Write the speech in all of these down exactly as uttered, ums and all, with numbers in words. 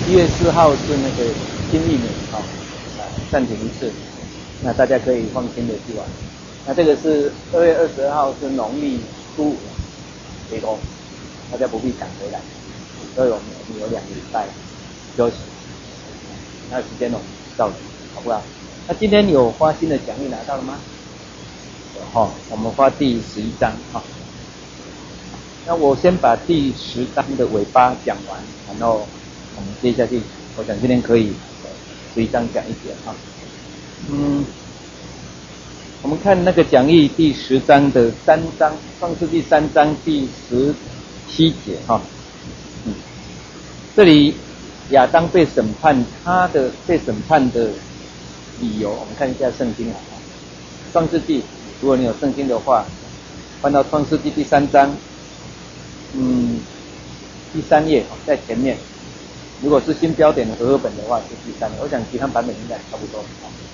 一月四号是那个新历年啊，暂停一次，那大家可以放心的去玩。那这个是二月二十二号是农历初五，回工，大家不必赶回来，所以我们有两个礼拜休息，那时间我们照顾，好不好？那今天有发新的奖励拿到了吗？有哦，我们发第十一章哈。那我先把第十章的尾巴讲完，然后我们接下去，我想今天可以十一章讲一点哈。嗯，我们看那个讲义第十章的三章，创世纪三章第十七节哈。嗯，这里亚当被审判，他的被审判的理由，我们看一下圣经啊。创世纪，如果你有圣经的话，翻到创世纪第三章。嗯，第三页在前面，如果是新标点的和合本的话是第三页，我想其他版本应该差不多。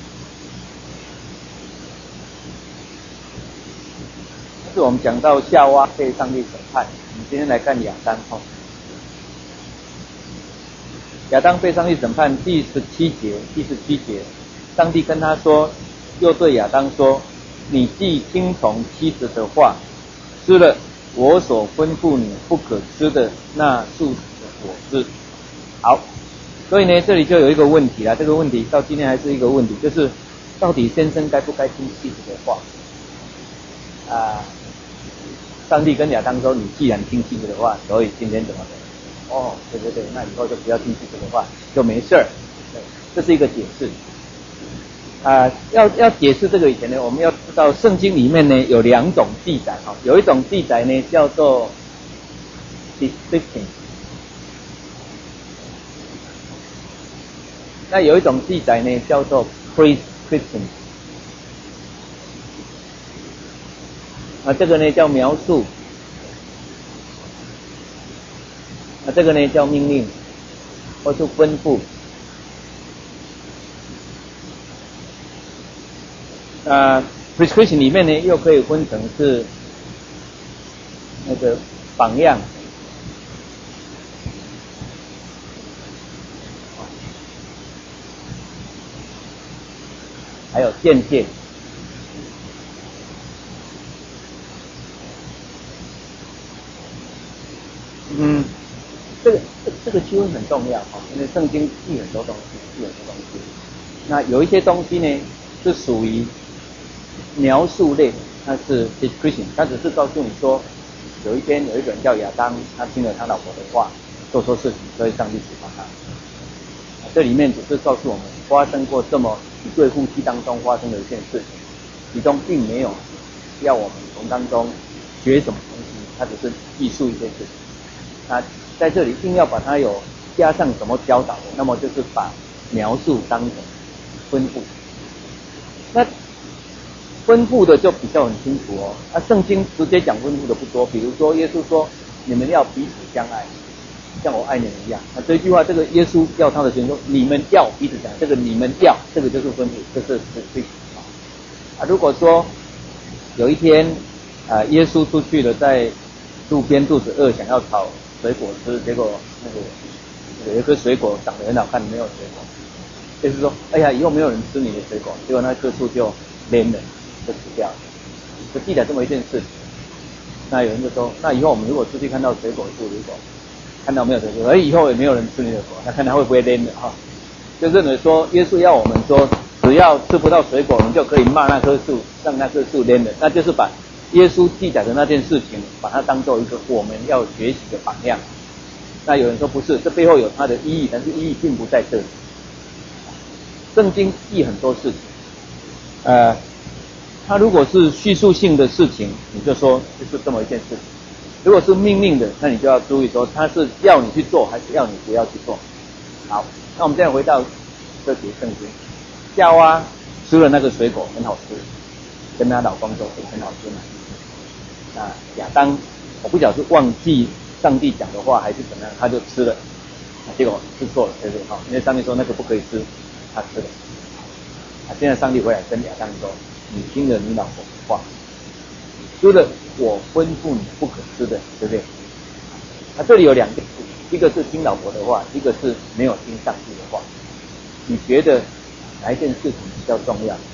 这是我们讲到夏娃被上帝审判，我们今天来看亚当哈。亚当被上帝审判第十七节，第十七节，上帝跟他说，又对亚当说：“你既听从妻子的话，吃了我所吩咐你不可吃的那树的果子。”好，所以呢，这里就有一个问题啦。这个问题到今天还是一个问题，就是到底先生该不该听妻子的话？啊，上帝跟亚当说：“你既然听妻子的话，所以今天怎么的？哦，对对对，那以后就不要听妻子的话，就没事儿。”这是一个解释。啊、呃，要要解释这个以前呢，我们要知道圣经里面呢有两种记载哈，有一种记载呢叫做 description， 那有一种记载呢叫做 prescription， 啊，这个呢叫描述，啊，这个呢叫命令，或是吩咐。呃 prescription 里面呢又可以分成是那个榜样，还有见解。嗯，这个这这个区分很重要哈，因为圣经记很多东西，记很多东西。那有一些东西呢是属于描述类，它是 description， 它只是告诉你说，有一天有一个人叫亚当，他听了他老婆的话，做错事情，所以上帝处罚他。这里面只是告诉我们发生过这么一对夫妻当中发生的一件事情，其中并没有要我们从当中学什么东西，它只是记述一件事情。那在这里硬要把它有加上什么教导的，那么就是把描述当成吩咐。那吩咐的就比较很清楚哦，那、啊、圣经直接讲吩咐的不多，比如说耶稣说你们要彼此相爱，像我爱你们一样。那这句话，这个耶稣要他的学生说你们要彼此相爱，这个你们要，这个就是吩咐，这是是啊。如果说有一天啊，耶稣出去了，在路边肚子饿，想要炒水果吃，结果那个有一颗水果长得很好看，没有水果，耶稣说哎呀，以后没有人吃你的水果，结果那棵树就蔫了。就死掉了，就记得这么一件事情。那有人就说，那以后我们如果出去看到水果树，如果看到没有水果，而以后也没有人吃你的果，那看他会不会蔫了哈？就认为说，耶稣要我们说，只要吃不到水果，我们就可以骂那棵树，让那棵树蔫了，那就是把耶稣记载的那件事情，把它当做一个我们要学习的榜样。那有人说不是，这背后有它的意义，但是意义并不在这里。圣经记很多事情，呃。它如果是叙述性的事情，你就说就是这么一件事情；如果是命令的，那你就要注意说它是要你去做还是要你不要去做。好，那我们现在回到这节圣经，夏娃吃了那个水果很好吃，跟她老公说很好吃嘛。那亚当，我不晓得是忘记上帝讲的话还是怎么样，他就吃了，结果吃错了，对不对？好，因为上帝说那个不可以吃，他吃了。啊，现在上帝回来跟亚当说。你听了你老婆的话，吃了我吩咐你不可吃的，对不对？啊，这里有两件事， 一个是听老婆的话，一个是没有听上帝的话。你觉得哪一件事情比较重要？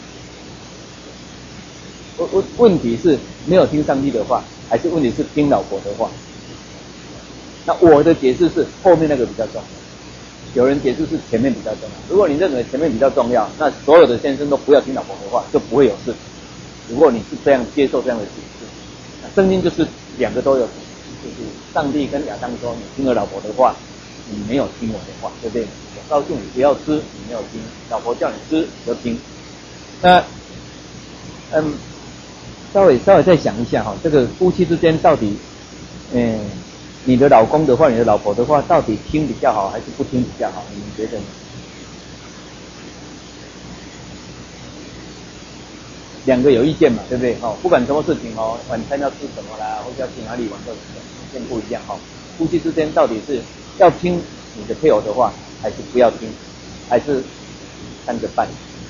问问题是没有听上帝的话，还是问题是听老婆的话？那我的解释是后面那个比较重要。有人解释是前面比较重要。如果你认为前面比较重要，那所有的先生都不要听老婆的话，就不会有事。如果你是这样接受这样的解释，那圣经就是两个都有，就是上帝跟亚当说：“你听了老婆的话，你没有听我的话，对不对？我告诉你不要吃，你没有听；老婆叫你吃，你就听。”那，嗯，稍微稍微再想一下哈，这个夫妻之间到底，嗯。你的老公的话，你的老婆的话，到底听比较好还是不听比较好？你们觉得呢？两个有意见嘛，对不对？哦，不管什么事情哦，晚餐要吃什么啦，或者要去哪里玩都意见不一样哈。夫妻之间到底是要听你的配偶的话，还是不要听，还是看着办？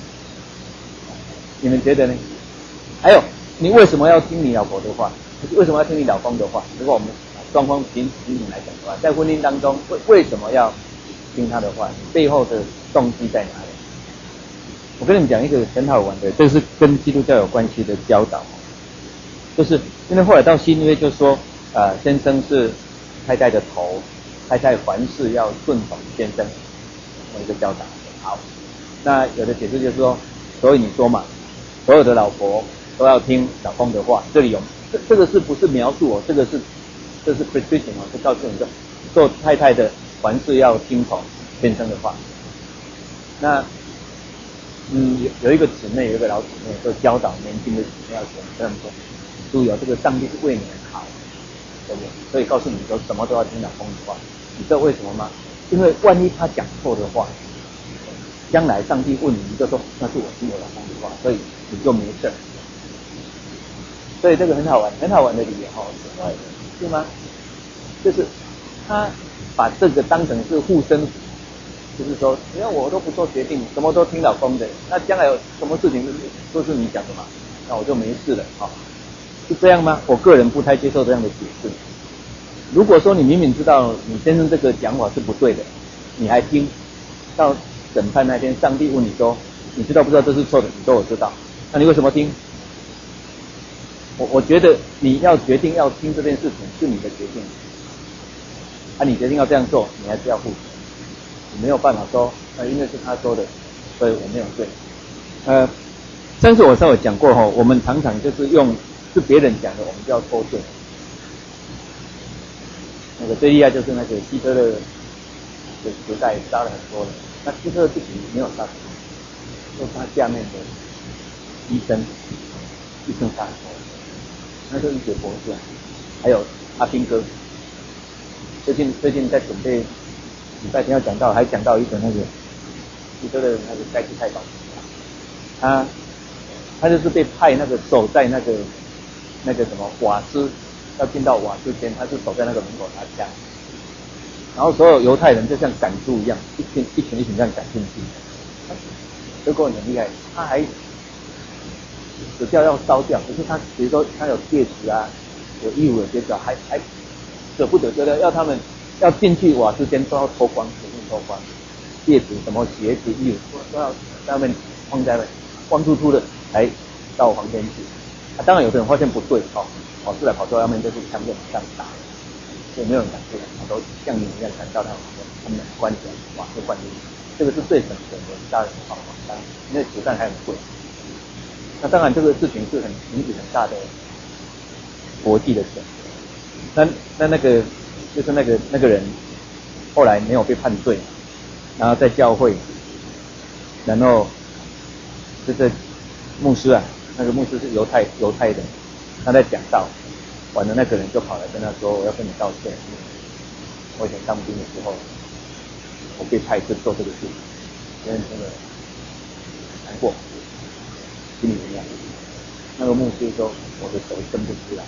你们觉得呢？还有，你为什么要听你老婆的话？为什么要听你老公的话？如果我们双方平平等来讲的话，在婚姻当中，为为什么要听他的话？背后的动机在哪里？我跟你们讲一个很好玩的，这是跟基督教有关系的教导，就是因为后来到新约就说，呃，先生是太太的头，太太凡事要顺从先生，有一个教导。好，那有的解释就是说，所以你说嘛，所有的老婆都要听老公的话，这里有这这个是不是描述哦？这个是。这是 prescription 哦，就告诉你说，做太太的凡事要听从先生的话。那，嗯，有有一个姊妹，有一个老姊妹，就教导年轻的姊妹要怎么这样做。注意哦，这个上帝是为你们好，对不对？所以告诉你说，什么都要听老公的话。你知道为什么吗？因为万一他讲错的话，将来上帝问你，你就说那是我听我老公的话，所以你就没事。所以这个很好玩，很好玩的理由哈，是吗？就是他把这个当成是护身符，就是说，只要我都不做决定，什么都听老公的，那将来有什么事情都是你讲的嘛，那我就没事了啊，是这样吗？我个人不太接受这样的解释。如果说你明明知道你先生这个讲法是不对的，你还听，到审判那天，上帝问你说，你知道不知道这是错的？你说我知道，那你为什么听？我我觉得你要决定要听这件事情是你的决定，啊，你决定要这样做，你还是要负责，你没有办法说，呃，因为是他说的，所以我没有对。呃，上次我稍微讲过哈，我们常常就是用是别人讲的，我们就要脱罪。那个最厉害就是那个希特勒的时代杀了很多人，那希特勒自己没有杀死，就是他下面的医生，医生杀很多人。那就是学博士，还有阿兵哥。最近最近在准备礼拜天要讲到，还讲到一个那个希特勒那个盖世太保，他他就是被派那个守在那个那个什么瓦斯，要进到瓦斯间，他是守在那个门口拿枪，然后所有犹太人就像赶猪一样，一群一群一群这样赶进去。结果很厉害，他还死掉要烧掉，可是他比如说他有戒指啊，有衣服有戒指，还还舍不得，觉得要他们要进去瓦斯间都要脱光，全部脱光，戒指什么鞋子衣服都要在那边放在那光秃秃的才到房间去。啊，当然有的人发现不对，哦，跑出来跑出来，外面就是枪就马上打，所以没有人敢出来，都像你一样赶到那房间，他们关起来，瓦斯关进去，这个是最省钱的杀人方法，当然因为子弹还很贵。那当然，这个事情是很引起很大的国际的选择。那那那个就是那个那个人后来没有被判罪，然后在教会，然后这个牧师啊，那个牧师是犹太犹太人，他在讲道，完了那个人就跑来跟他说：“我要跟你道歉，我以前当兵的时候，我被派去做这个事情，真的真的难过。”心里怎么样？那个牧师说：“我的手伸不出来，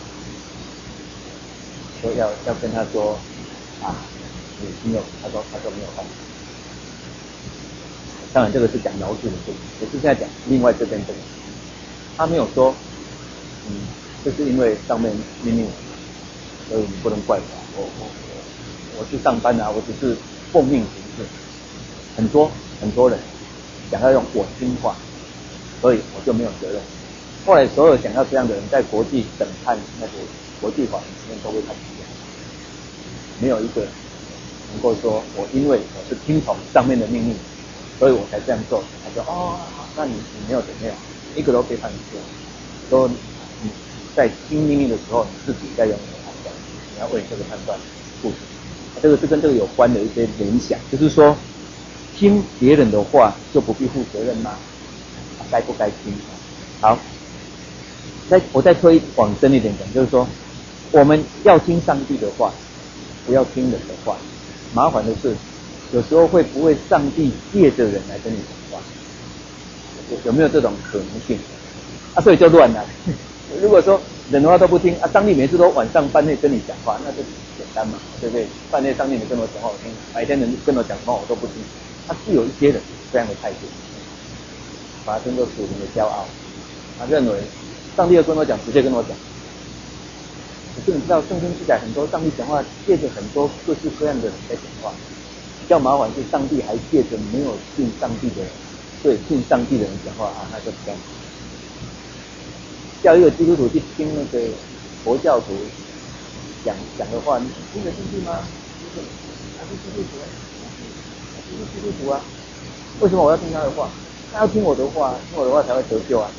说要要跟他说啊，你没有。”他说：“他说没有办法。”当然，这个是讲描述的事情，也是在讲另外这边这个。他没有说，嗯，就是因为上面命令，所以你不能怪我，我我我去上班啊，我只是奉命行事。很多很多人想要用我听话，所以我就没有责任。后来所有想要这样的人，在国际审判那个国际法庭里面都会判死刑，没有一个能够说我因为我是听从上面的命令，所以我才这样做。他说哦，那你你没有怎么样，一个都被判死刑。说你在听命令的时候，你自己在用你的判断，你要为这个判断负责。这个是跟这个有关的一些联想，就是说听别人的话就不必负责任吗？啊、该不该听？好，再我再推广深一点讲，就是说我们要听上帝的话，不要听人的话。麻烦的是，有时候会不会上帝借着人来跟你讲话？有有没有这种可能性？啊，所以就乱了。如果说人的话都不听啊，上帝每次都晚上半夜跟你讲话，那就简单嘛，对不对？半夜上帝你跟我讲话我听，白天人跟我讲话我都不听。他、啊、是有一些人这样的态度，把它称作属灵的骄傲。他认为上帝要跟我讲，直接跟我讲。可是你知道圣经记载很多上帝讲话借着很多各式各样的人在讲话，比较麻烦是上帝还借着没有信上帝的人，对信上帝的人讲话啊，那就比较叫一个基督徒去听那个佛教徒讲讲的话，你听得进去吗？他是基督徒，他是基督徒啊，为什么我要听他的话？他要听我的话，听我的话才会得救啊。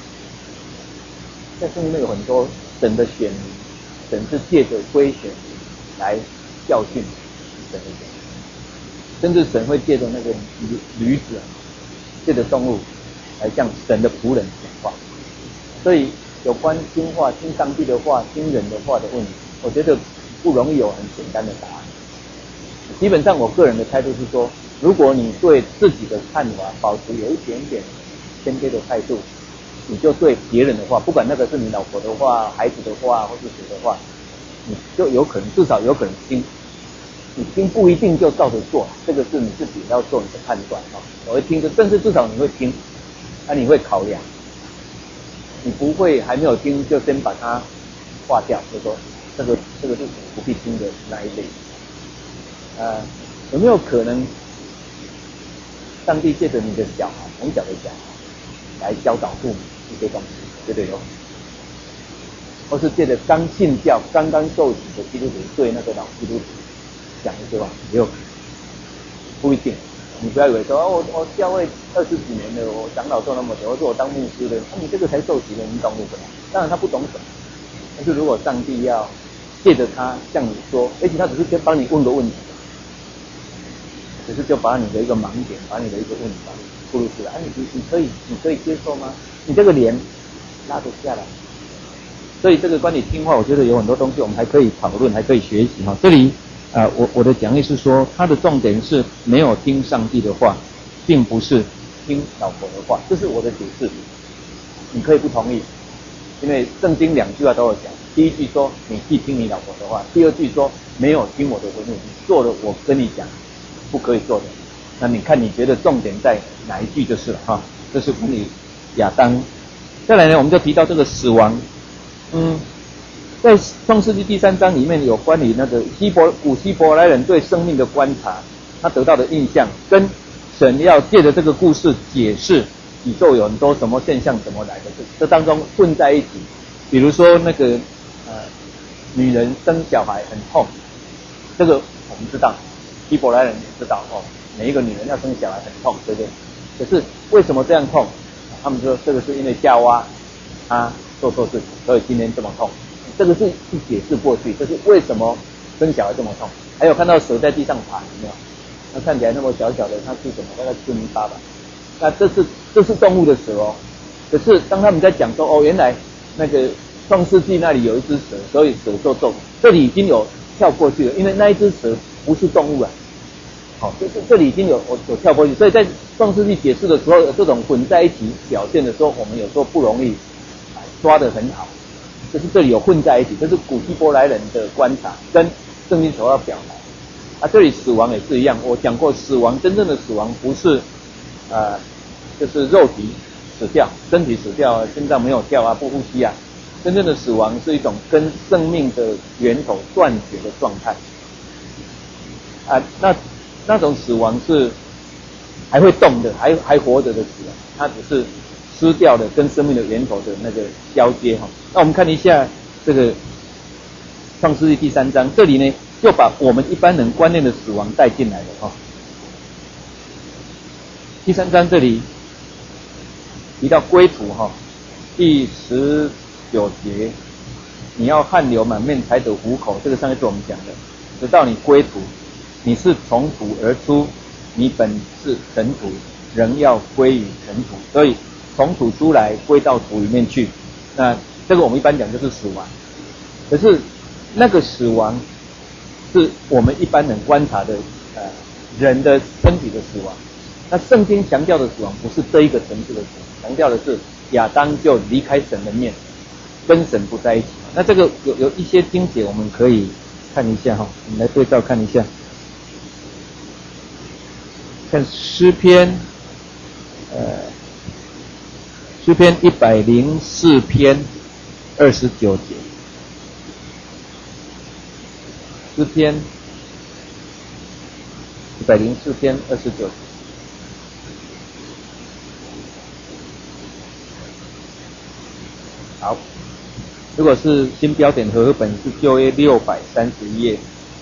在圣经里面有很多神的选民，神是借着归选民来教训神的选民，甚至神会借着那个驴驴子，借着动物来向神的仆人讲话。所以有关听话、听上帝的话、听人的话的问题，我觉得不容易有很简单的答案。基本上我个人的态度是说，如果你对自己的看法保持有一点点谦卑的态度，你就对别人的话，不管那个是你老婆的话、孩子的话或是谁的话，你就有可能至少有可能听，你听不一定就照着做，这个是你自己要做你的判断啊。我会听的，但是至少你会听，那、啊、你会考量。你不会还没有听就先把它划掉，就说这个这个是不必听的那一类。呃，有没有可能上帝借着你的小孩，从小的小孩来教导父母一些东西，绝对有。或是借着刚信教、刚刚受洗的基督徒对那个老基督徒讲一些话，也有可能，不一定。你不要以为说，哦，我我教会二十几年了，我长老做那么久，或者我当牧师了，那、啊、你这个才受洗了，你懂什么？当然他不懂什么。但是如果上帝要借着他向你说，而且他只是先帮你问个问题，只是就把你的一个盲点，把你的一个问题暴露出来，啊，你你可以你可以接受吗？你这个脸拉得下来？所以这个关于听话，我觉得有很多东西我们还可以讨论，还可以学习哈。这里。呃，我我的讲义是说，它的重点是没有听上帝的话，并不是听老婆的话，这是我的解释。你可以不同意，因为圣经两句话都有讲。第一句说你既听你老婆的话，第二句说没有听我的吩咐，你做了我跟你讲不可以做的。那你看你觉得重点在哪一句就是了哈？这是关于亚当。再来呢，我们就提到这个死亡，嗯。在创世纪第三章里面有关于那个希伯古希伯来人对生命的观察，他得到的印象跟神要借着这个故事解释宇宙有很多什么现象怎么来的，这这当中混在一起。比如说那个呃女人生小孩很痛，这个我们知道，希伯来人也知道哦，每一个女人要生小孩很痛，对不对？可是为什么这样痛？他们说这个是因为夏娃她做错事情，所以今天这么痛。这个是去解释过去，这是为什么生小孩这么痛。还有看到蛇在地上爬，有没有？那看起来那么小小的，它是什么？大概吃泥巴吧。那这是这是动物的蛇哦。可是当他们在讲说，哦，原来那个创世纪那里有一只蛇，所以蛇做动物。这里已经有跳过去了，因为那一只蛇不是动物啊。好，这这这里已经有我有跳过去，所以在创世纪解释的时候，有这种混在一起表现的时候，我们有时候不容易抓得很好。就是这里有混在一起，这是古希伯来人的观察，跟圣经所要表达。啊，这里死亡也是一样，我讲过，死亡真正的死亡不是，呃，就是肉体死掉，身体死掉，心脏没有跳啊，不呼吸啊。真正的死亡是一种跟生命的源头断绝的状态。 啊，那那种死亡是还会动的，还还活着的死亡，它只是失掉了跟生命的源头的那个交接哈。那我们看一下这个创世纪第三章，这里呢就把我们一般人观念的死亡带进来了哈。第三章这里提到归途哈，第十九节，你要汗流满面才得糊口，这个上一次我们讲的，直到你归途，你是从土而出，你本是尘土，仍要归于尘土，所以从土出来归到土里面去，那这个我们一般讲就是死亡。可是那个死亡是我们一般人观察的呃人的身体的死亡，那圣经强调的死亡不是这一个层次的死亡，强调的是亚当就离开神的面，跟神不在一起。那这个有有一些经节我们可以看一下哈，我们来对照看一下。看诗篇，呃，诗篇一百零四篇二十九节，诗篇一百零四篇二十九节。好，如果是新标点和合本是旧约六百三十一页。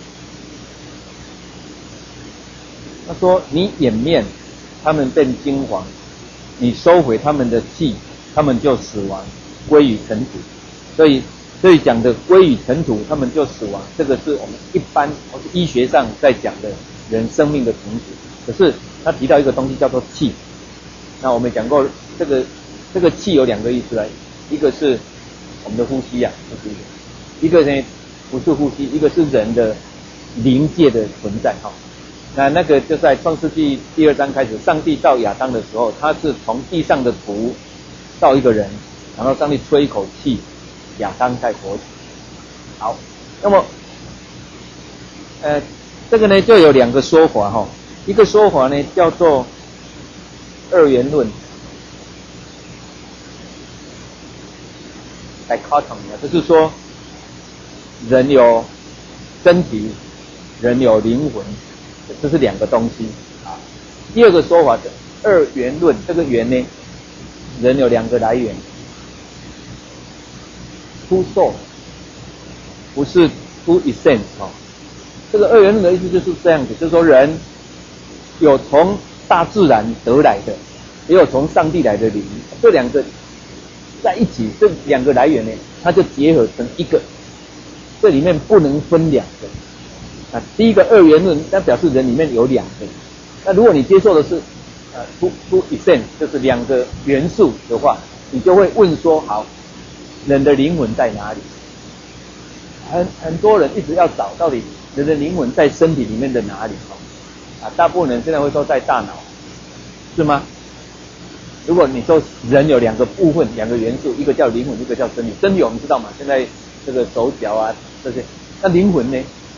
他说：“你掩面，他们变金黄；你收回他们的气，他们就死亡，归于尘土。”所以，这里讲的归于尘土，他们就死亡，这个是我们一般或是医学上在讲的人生命的停止。可是他提到一个东西叫做气。那我们讲过，这个这个气有两个意思来，一个是我们的呼吸啊，呼吸；一个呢不是呼吸，一个是人的灵界的存在哈。那那个就在创世纪第二章开始，上帝造亚当的时候，他是从地上的土造一个人，然后上帝吹一口气，亚当才活起。好，那么呃这个呢就有两个说法哈，一个说法呢叫做二元论 dichotomy， 就是说人有身体，人有灵魂，这是两个东西啊。第二个说法是二元论，这个元呢，人有两个来源 ，two source， 不是 two essence 哦。这个二元论的意思就是这样子，就是说人有从大自然得来的，也有从上帝来的灵，这两个在一起，这两个来源呢，它就结合成一个，这里面不能分两个。啊，第一个二元论，那表示人里面有两个。那如果你接受的是呃 two two essence， 就是两个元素的话，你就会问说：好，人的灵魂在哪里？很很多人一直要找到底人的灵魂在身体里面的哪里？啊，大部分人现在会说在大脑，是吗？如果你说人有两个部分、两个元素，一个叫灵魂，一个叫身体。身体我们知道嘛，现在这个手脚啊这些，那灵魂呢？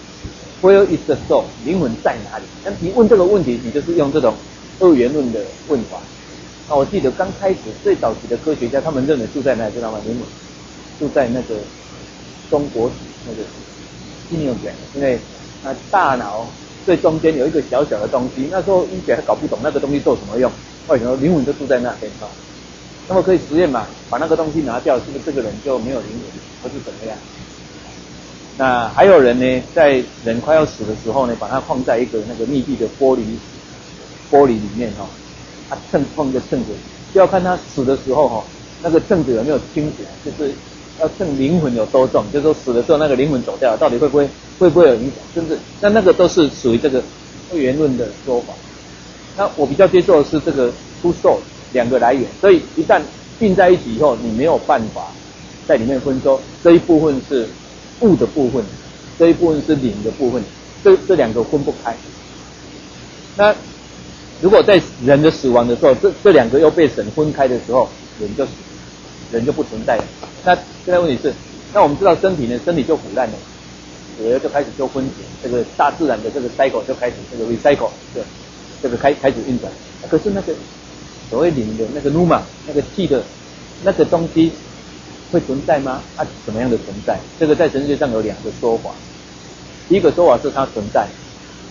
Where is the soul？ 灵魂在哪里？那你问这个问题，你就是用这种二元论的问法。那我记得刚开始最早期的科学家，他们认为住在哪里知道吗？灵魂住在那个中国体那个泌尿管，因为啊大脑最中间有一个小小的东西，那时候医学还搞不懂那个东西做什么用，为什么灵魂就住在那边啊？那么可以实验嘛？把那个东西拿掉，是不是这个人就没有灵魂，或是怎么样？ 那还有人呢，在人快要死的时候呢，把它放在一个那个密闭的玻璃玻璃里面哈、哦，啊秤放一个秤子，就要看他死的时候哈、哦，那个秤子有没有倾斜，就是要称灵魂有多重，就是说死的时候那个灵魂走掉，到底会不会会不会有影响？甚至那那个都是属于这个二元论的说法。那我比较接受的是这个 two source 两个来源，所以一旦并在一起以后，你没有办法在里面分说这一部分是 物的部分，这一部分是灵的部分，这这两个分不开。那如果在人的死亡的时候，这这两个又被神分开的时候，人就死，人就不存在了。那现在问题是，那我们知道身体呢，身体就腐烂了，死了就开始就分解，这个大自然的这个 cycle 就开始这个 recycle， 对，这个开开始运转。可是那个所谓灵的那个 pneuma 那个气的那个东西 会存在吗？它、啊、什么样的存在？这个在神学上有两个说法。第一个说法是它存在，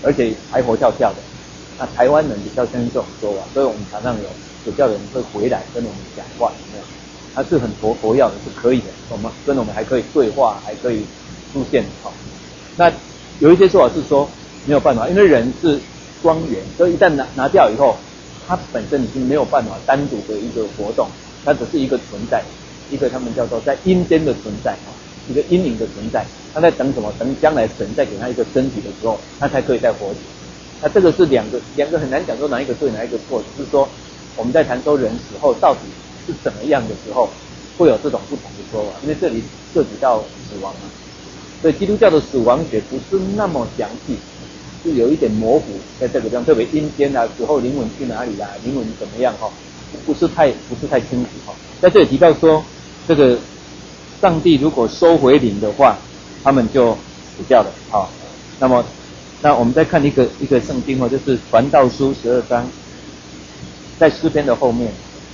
而且还活跳跳的。那台湾人比较相信这种说法，所以我们常常有有教人会回来跟我们讲话，有没有？他是很活活跃的，是可以的，我们跟我们还可以对话，还可以出现。好，那有一些说法是说没有办法，因为人是双元，所以一旦拿拿掉以后，它本身已经没有办法单独的一个活动，它只是一个存在，一个他们叫做在阴间的存在，一个阴影的存在。他在等什么？等将来神再给他一个身体的时候，他才可以再活起。那这个是两个两个很难讲说哪一个对哪一个错，只是说我们在谈说人死后到底是怎么样的时候，会有这种不同的说法，因为这里涉及到死亡嘛，所以基督教的死亡学不是那么详细，是有一点模糊在这个地方，特别阴间啊，死后灵魂去哪里啦、啊，灵魂怎么样哈、哦，不是太不是太清楚哈、哦。在这里提到说，这个上帝如果收回灵的话，他们就死掉了。好，那么那我们再看一个一个圣经哦，就是传道书十二章，在诗篇的后面。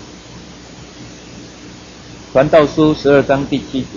传道书十二章第七节，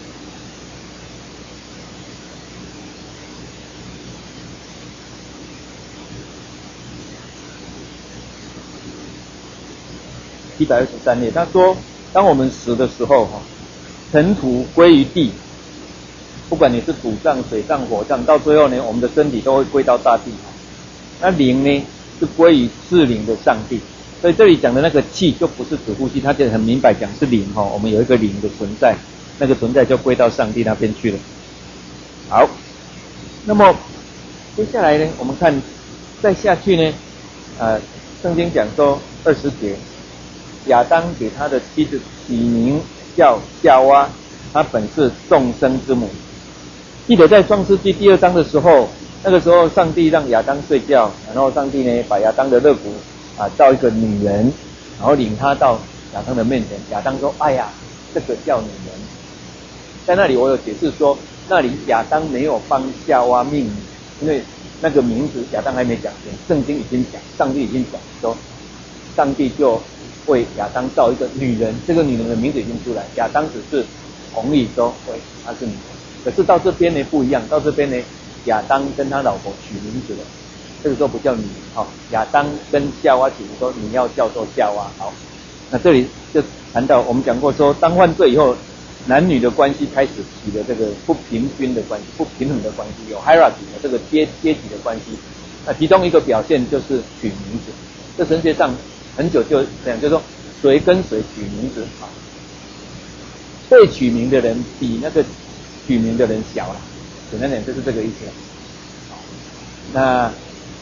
一百二十三页，他说：当我们死的时候，哈，尘土归于地，不管你是土葬、水葬、火葬，到最后呢，我们的身体都会归到大地。那灵呢，是归于至灵的上帝。所以这里讲的那个气就不是指呼吸，他就很明白讲是灵哈，我们有一个灵的存在，那个存在就归到上帝那边去了。好，那么接下来呢，我们看再下去呢，呃，圣经讲说二十节，亚当给他的妻子起名叫夏娃，她本是众生之母。记得在创世纪第二章的时候，那个时候上帝让亚当睡觉，然后上帝呢把亚当的肋骨啊，造一个女人，然后领她到亚当的面前。亚当说：“哎呀，这个叫女人。”在那里我有解释说，那里亚当没有帮夏娃命名，因为那个名字亚当还没讲清，圣经已经讲，上帝已经讲说，上帝就为亚当造一个女人，这个女人的名字已经出来，亚当只是同意说，对，她是女人。可是到这边呢不一样，到这边呢，亚当跟他老婆取名字了。这个时候不叫女人，好，亚当跟夏娃取名说你要叫做夏娃。好，那这里就谈到我们讲过说，当犯罪以后，男女的关系开始起了这个不平均的关系、不平衡的关系，有 hierarchy 的这个阶阶级的关系。那其中一个表现就是取名字，这神学上很久就这样，就是说谁跟谁取名字啊，被取名的人比那个取名的人小了，简单点就是这个意思了。那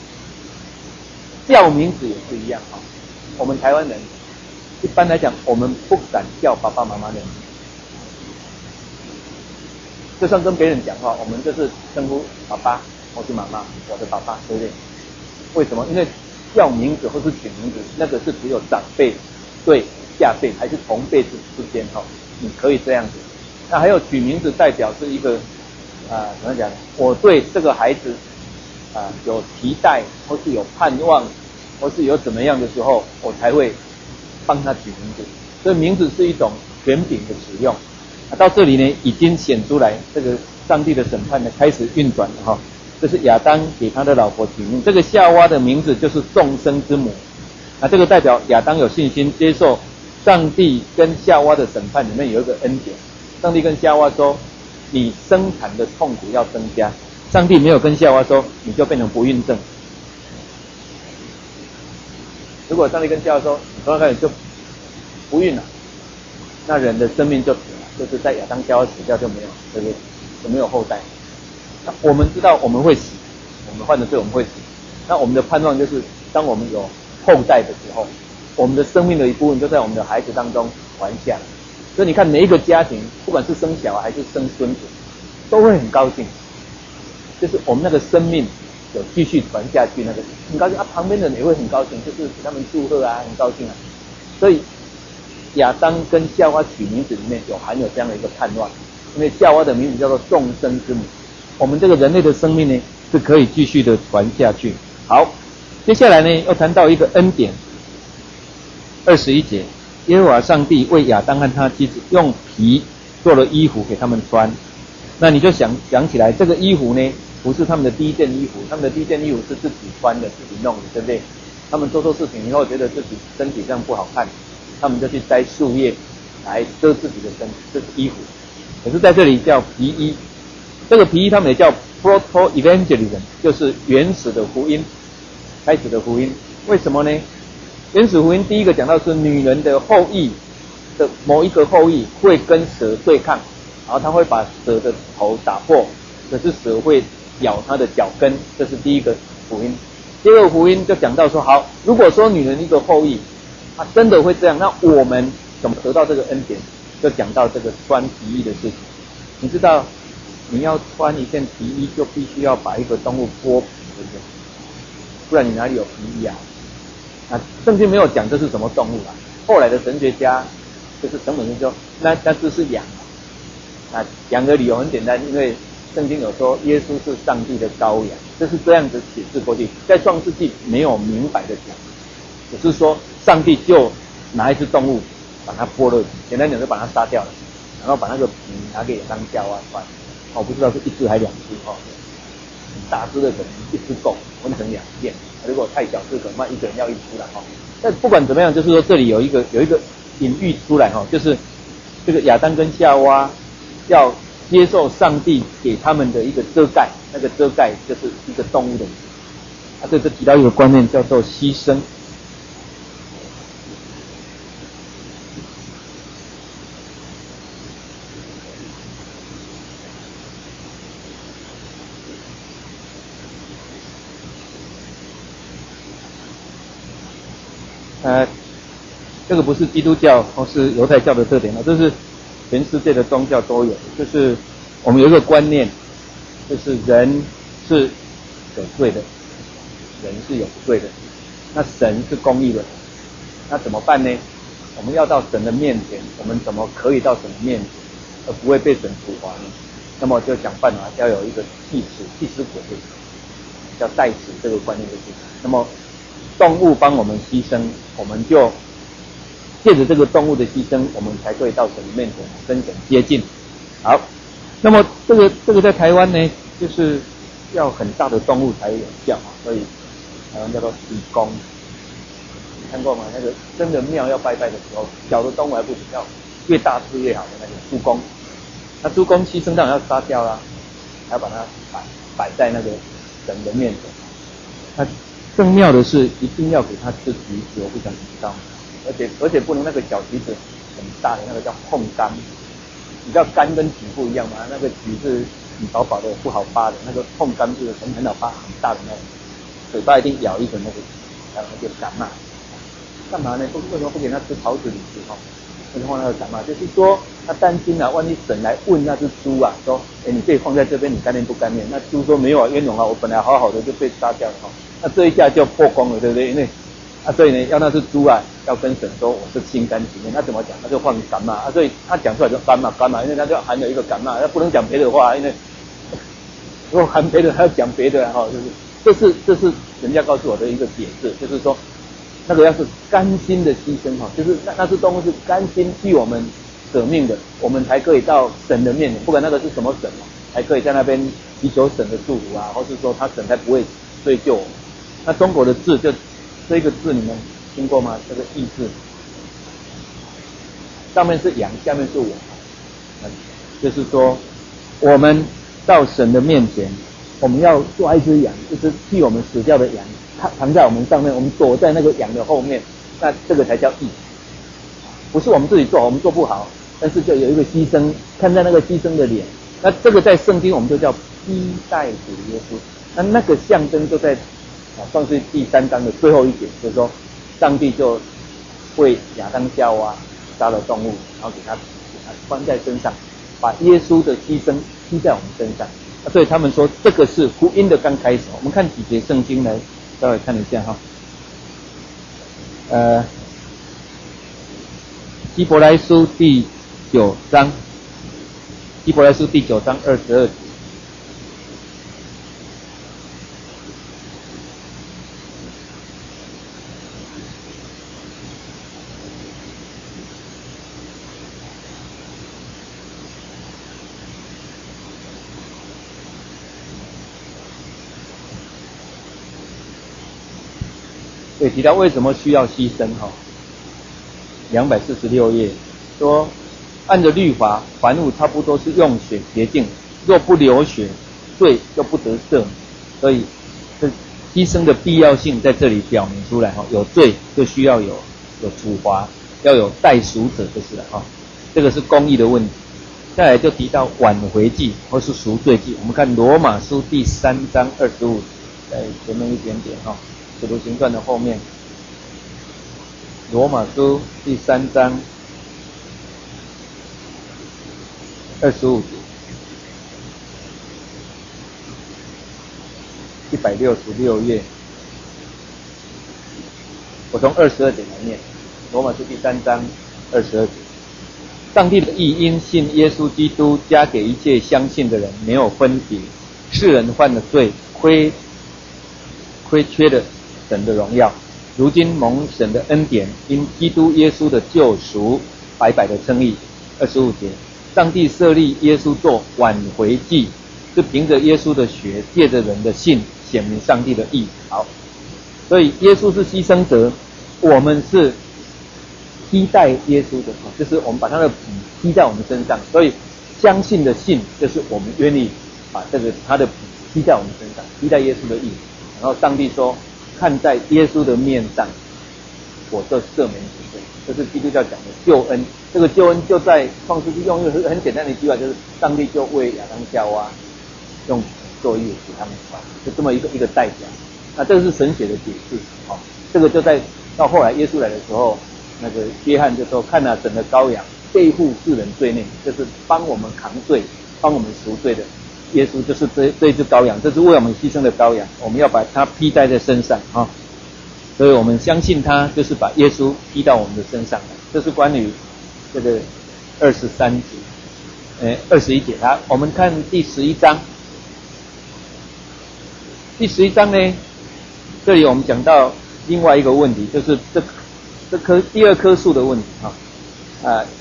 叫名字也是一样啊，我们台湾人一般来讲，我们不敢叫爸爸妈妈的名字，就算跟别人讲话，我们就是称呼爸爸或是妈妈，我的爸爸，对不对？为什么？因为叫名字或是取名字，那个是只有长辈对下辈还是同辈之之间哈，你可以这样子。那还有取名字代表是一个啊、呃，怎么讲？我对这个孩子啊、呃、有期待，或是有盼望，或是有怎么样的时候，我才会帮他取名字。所以名字是一种权柄的使用。啊，到这里呢，已经显出来这个上帝的审判呢开始运转了哈。这是亚当给他的老婆取名，这个夏娃的名字就是众生之母。啊，这个代表亚当有信心接受上帝跟夏娃的审判里面有一个恩典。上帝跟夏娃说，你生产的痛苦要增加。上帝没有跟夏娃说，你就变成不孕症。如果上帝跟夏娃说，你从那开始就不孕了，那人的生命就死了，就是在亚当夏娃死掉就没有，对不对？就没有后代。那我们知道我们会死，我们犯了罪我们会死。那我们的盼望就是，当我们有后代的时候，我们的生命的一部分就在我们的孩子当中传下来。所以你看每一个家庭，不管是生小孩还是生孙子，都会很高兴，就是我们那个生命有继续传下去，那个很高兴啊，旁边的人也会很高兴，就是给他们祝贺啊，很高兴啊。所以亚当跟夏娃取名字里面有含有这样的一个盼望，因为夏娃的名字叫做众生之母，我们这个人类的生命呢是可以继续的传下去。好，接下来呢又谈到一个恩典，二十一节。耶和华上帝为亚当和他妻子用皮做了衣服给他们穿。那你就想想起来，这个衣服呢不是他们的第一件衣服，他们的第一件衣服是自己穿的，自己弄的，对不对？他们做错事情以后，觉得自己身体这样不好看，他们就去摘树叶来遮自己的身，这是衣服。可是在这里叫皮衣，这个皮衣他们也叫 proto evangelism， 就是原始的福音，开始的福音。为什么呢？原始福音第一个讲到是女人的后裔的某一个后裔会跟蛇对抗，然后他会把蛇的头打破，可是蛇会咬他的脚跟，这是第一个福音。第二个福音就讲到说，好，如果说女人一个后裔，她真的会这样，那我们怎么得到这个恩典？就讲到这个穿皮衣的事情。你知道，你要穿一件皮衣，就必须要把一个动物剥皮，对不对？不然你哪里有皮衣啊？啊，圣经没有讲这是什么动物啦。后来的神学家就是陈本身说，那那这是羊。那羊的理由很简单，因为圣经有说耶稣是上帝的羔羊，这是这样子解释过去。在创世纪没有明白的讲，只是说上帝就拿一只动物把它剥了皮，简单讲就把它杀掉了，然后把那个皮拿给当胶啊穿。哦，不知道是一只还两只哦。大只的可能一只够，分成两件。如果太小只，可能卖一个人要一只了哈。但不管怎么样，就是说这里有一个有一个隐喻出来哈，就是这个亚当跟夏娃要接受上帝给他们的一个遮盖，那个遮盖就是一个动物的。啊，这这提到一个观念叫做牺牲。呃，这个不是基督教或是犹太教的特点啊，这是全世界的宗教都有。就是我们有一个观念，就是人是有罪的，人是有罪的，那神是公义的，那怎么办呢？我们要到神的面前，我们怎么可以到神的面前而不会被神处罚呢？那么就想办法要有一个替死替死鬼，叫代死这个观念就是。那么动物帮我们牺牲，我们就借着这个动物的牺牲，我们才可以到神的面前跟神接近。好，那么这个这个在台湾呢，就是要很大的动物才有效啊，所以台湾叫做猪公，你看过吗？那个真的庙要拜拜的时候，小的动物还不行，要越大只越好的那个猪公。那猪公牺牲当然要杀掉啦，还要把它摆摆在那个神的面前。那更妙的是，一定要给它吃橘子，我不想知道，而且而且不能那个小橘子很大的那个叫碰柑，你知道柑跟橘不一样吗？那个橘是很薄薄的不好扒的，那个碰柑是很很好扒，很大的那种，嘴巴一定咬一个那个，然后那个感冒，干嘛呢？不为什么不给它吃桃子李子哈？为什么那个感冒？就是说他担心啊，万一神来问那只猪啊，说，哎，你可以放在这边，你甘愿不甘愿？那猪说没有啊，冤枉啊，我本来好好的就被杀掉了哈。那这一下就破功了，对不对？因为啊，所以呢，要那只猪啊，要跟神说我是心甘情愿。那怎么讲？他就放干嘛啊？所以他讲出来就干嘛干嘛，因为他就含了一个干嘛，他不能讲别的话，因为如果含别的，还要讲别的哈，就是这是这是人家告诉我的一个解释，就是说那个要是甘心的牺牲哈，就是那那只动物是甘心替我们舍命的，我们才可以到神的面前，不管那个是什么神，才可以在那边祈求神的祝福啊，或是说他神才不会追究我们。那中国的字就这一个字你们听过吗？这个义字，上面是羊，下面是我，就是说我们到神的面前，我们要抓一只羊，一只替我们死掉的羊，它躺在我们上面，我们躲在那个羊的后面，那这个才叫义。不是我们自己做，我们做不好，但是就有一个牺牲，看在那个牺牲的脸，那这个在圣经我们就叫披戴主耶稣，那那个象征就在啊，创世第三章的最后一点，就是说上帝就为亚当夏娃杀了动物，然后给他给他穿在身上，把耶稣的牺牲披在我们身上。啊、所以他们说这个是福音的刚开始。我们看几节圣经来稍微看一下哈。呃，希伯来书第九章，希伯来书第九章二十二节。 对，提到为什么需要牺牲哈，两百四十六页说，按着律法，凡物差不多是用血洁净，若不流血，罪就不得赦。所以这牺牲的必要性在这里表明出来哈，有罪就需要有有处罚，要有代赎者就是了哈。这个是公义的问题。再来就提到挽回祭或是赎罪祭，我们看罗马书第三章二十五，在前面一点点哈，使徒行传的后面。罗马书第三章二十五节，一百六十六页，我从二十二节来念。罗马书第三章二十二节，上帝的义因信耶稣基督加给一切相信的人没有分别，世人犯了罪，亏亏缺了神的荣耀，如今蒙神的恩典，因基督耶稣的救赎，白白的称义。二十五节，上帝设立耶稣做挽回祭，是凭着耶稣的血，借着人的信，显明上帝的义。好，所以耶稣是牺牲者，我们是披戴耶稣的，就是我们把他的皮披在我们身上，所以相信的信就是我们愿意把这个他的皮披在我们身上，披戴耶稣的义。然后上帝说，看在耶稣的面上，我就赦免你罪。这是基督教讲的救恩。这个救恩就在创世纪用一个很简单的一句话，就是上帝就为亚当夏娃用作业给他们吧，就这么一个一个代价。那这个是神学的解释，哦，这个就在到后来耶稣来的时候，那个约翰就说，看啊，神的羔羊背负世人罪孽，就是帮我们扛罪，帮我们赎罪的。耶稣就是这这一只羔羊，这是为我们牺牲的羔羊，我们要把它披戴在身上啊，哦。所以我们相信他，就是把耶稣披到我们的身上来。这是关于这个二十三节，呃，二十一节。他我们看第十一章，第十一章呢，这里我们讲到另外一个问题，就是这这棵第二棵树的问题哈啊，呃。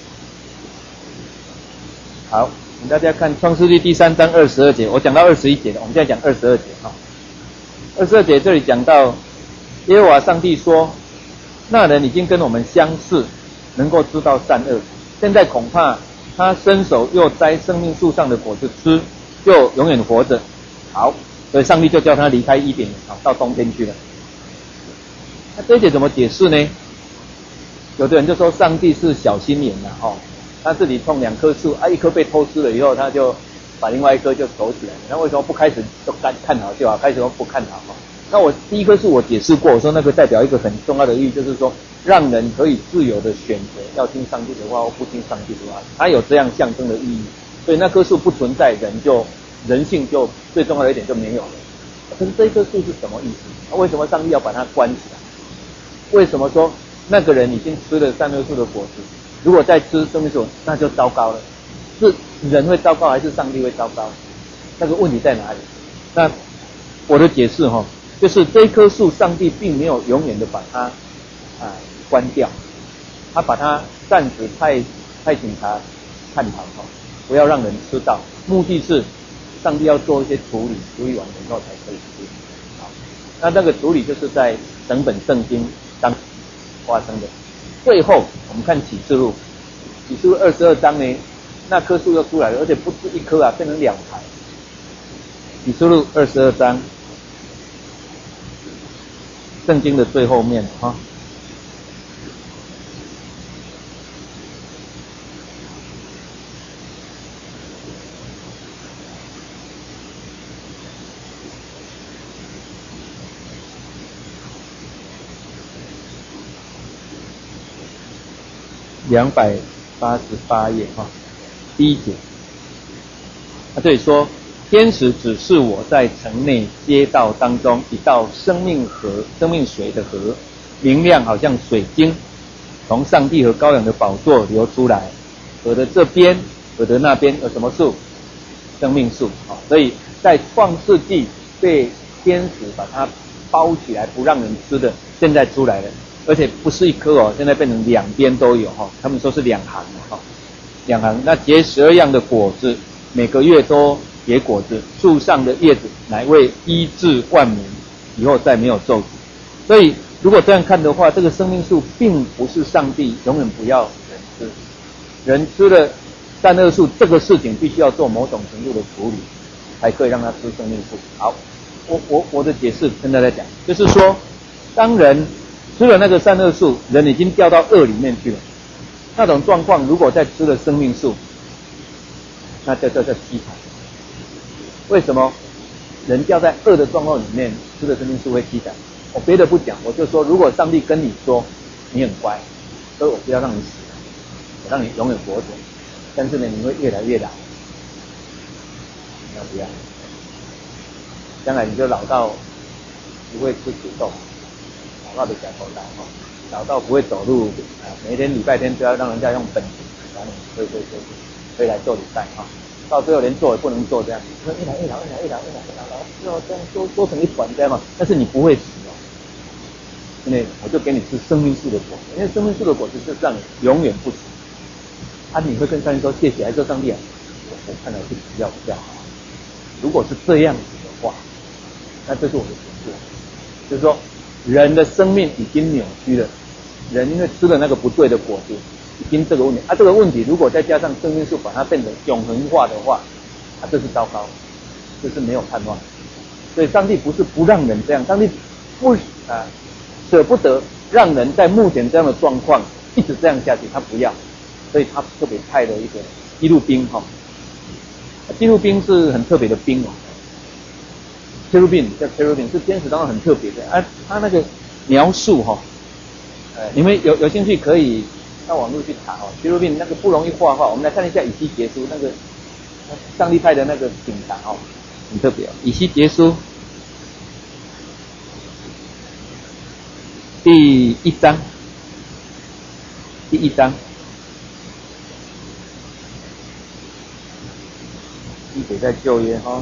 好，我们大家看创世纪第三章二十二节，我讲到二十一节了，我们现在讲二十二节哈。二十二节这里讲到，耶和华上帝说，那人已经跟我们相似，能够知道善恶，现在恐怕他伸手又摘生命树上的果子吃，就永远活着。好，所以上帝就叫他离开伊甸园，到东边去了。那这一节怎么解释呢？有的人就说上帝是小心眼啦，哦，他这里种两棵树啊，一棵被偷吃了以后，他就把另外一棵就守起来了。那为什么不开始就看看好就好，开始都不看好哈？那我第一棵树我解释过，我说那个代表一个很重要的意义，就是说让人可以自由的选择要听上帝的话或不听上帝的话，它有这样象征的意义。所以那棵树不存在，人就人性就最重要的一点就没有了。可是这一棵树是什么意思？为什么上帝要把它关起来？为什么说那个人已经吃了善恶树的果子，如果再吃生命树，那就糟糕了？是人会糟糕还是上帝会糟糕？那个问题在哪里？那我的解释哈。就是这一棵树，上帝并没有永远的把它啊关掉，他把它暂时派派警察探讨哈，不要让人吃到，目的是上帝要做一些处理，处理完以后才可以吃。好，那那个处理就是在整本圣经当发生的。最后我们看启示录，启示录二十二章呢，那棵树又出来了，而且不是一棵啊，变成两排。启示录二十二章。圣经的最后面哈，两百八十八页哈，第一节，他这里说，天使指示我在城内街道当中一道生命河，生命水的河，明亮好像水晶，从上帝和羔羊的宝座流出来。河的这边，河的那边有什么树？生命树。所以在创世纪被天使把它包起来不让人吃的，现在出来了，而且不是一颗哦，现在变成两边都有哈。他们说是两行哈，两行。那结十二样的果子，每个月都结果子，树上的叶子乃为医治万民，以后再没有咒诅。所以如果这样看的话，这个生命树并不是上帝永远不要人吃，人吃了善恶树这个事情必须要做某种程度的处理，才可以让他吃生命树。好，我我我的解释跟大家讲，就是说，当人吃了那个善恶树，人已经掉到恶里面去了。那种状况，如果再吃了生命树，那叫叫叫凄惨。为什么人掉在恶的状况里面，吃了生命树会凄惨？我别的不讲，我就说，如果上帝跟你说你很乖，所以我不要让你死，我让你永远活着，但是呢，你会越来越老，你要不要？将来你就老到不会吃土豆，老到的小头老哈，老到不会走路啊，每天礼拜天都要让人家用本子把你推推推推来做礼拜哈，到最后连做也不能做这样，说一来一老一来一老一来一老老，最后这样缩缩成一团这样嘛，但是你不会死哦，因为我就给你吃生命树的果，因为生命树的果子是让你永远不死。啊，你会跟上帝说谢谢，还是说上帝啊，我我看来是不要比较好。如果是这样子的话，那这是我的解释，就是说人的生命已经扭曲了，人因为吃了那个不对的果子，已经这个问题啊，这个问题如果再加上生命树把它变成永恒化的话，啊，这是糟糕，这是没有盼望。所以上帝不是不让人这样，上帝不啊舍不得让人在目前这样的状况一直这样下去，他不要。所以他特别派了一个基路兵哈，基路兵是很特别的兵哦，基路兵叫基路兵是天使当中很特别的，啊，他那个描述哈，呃，你们有有兴趣可以到网络去查哦，基路兵那个不容易画画，我们来看一下以西结书那个上帝派的那个警察哦，很特别哦，以西结书第一章，第一章。一给在旧约哈，